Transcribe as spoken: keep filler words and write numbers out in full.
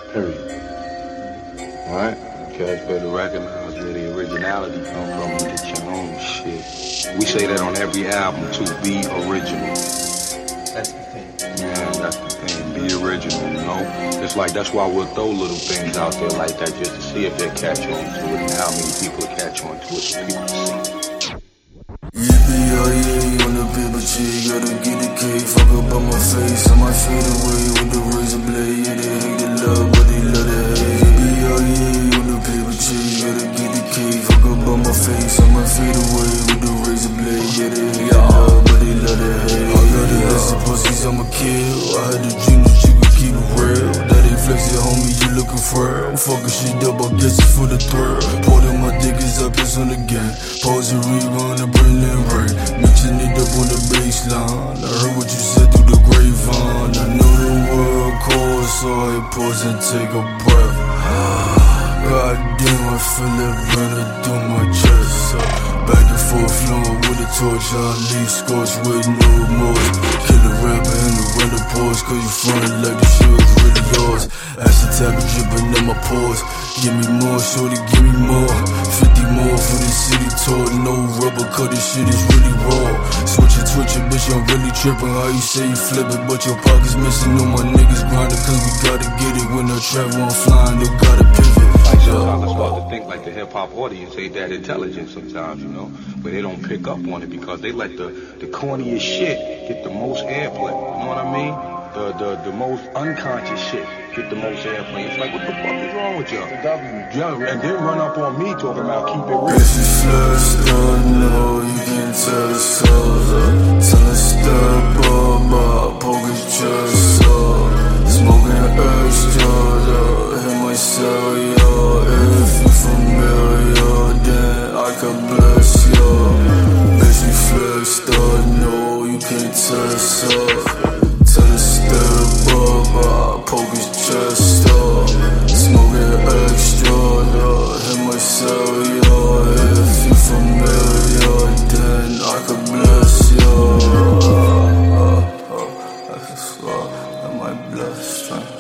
Period. Alright? Cats better recognize where the originality come from and get your own shit. We say that on every album too, be original. That's the thing. Man, that's the thing, be original, you know? It's like, that's why we'll throw little things out there like that just to see if they catch on to it and how many people catch on to it so people can see. Yippee-yi-yi on the paper check, gotta get the cake, fuck up on my face, I might fade away with the razor blade, yeah they hate the love, but they love the hate. Yippee-yi-yi on the paper check, gotta get the cake, fuck up on my face, I might fade away with the razor blade, yeah they hate the love, but they love the hate. I got the best pussies, I'ma kill, I had the dream that you could keep it real, that ain't flexing, homie, you looking frail, I'm fucking shit up, I guess it's for the thrill, pouring my dick is up, it's on the game, pause and rerun and bring it right, mixing it up on the baseline, I heard what you said through the grapevine, I know the world calls, so I pause and take a breath. God damn, I feel it running through my chest. Back and forth, flowing with a torch, I leave scorched with no remorse. Kill a rapper in the window pause, cause you frontin' like the shit was really yours. Acid tablet dripping in my pores. Give me more, shorty, give me more. fifty more for the city tour. No rubber, cause this shit is really raw. Switch it, twitch it, bitch, I'm really trippin'. How you say you flip it, but your pockets missing. All my niggas grindin', cause we gotta get it. When I travel, I'm flying, they gotta pivot. Like sometimes I start to think like the hip hop audience ain't that intelligent sometimes, you know, but they don't pick up on it because they let the, the corniest shit get the most airplay, you know what I mean? The, the, the most unconscious shit get the most airplay. It's like, what the fuck is wrong with y'all? Yeah, and then run up on me talking about keep it real. If you flirt, don't know, you can tell us all. Tell us step up, my pockets just up. Smoking extra, hit myself, yo. If you familiar, then I can bless you. If you flex, don't know, you can tell us all. Tell us step up, my pockets just up. Smoking extra, hit myself, yo. If you familiar, then I can bless you. Uh, uh, uh, uh, I might bless, right?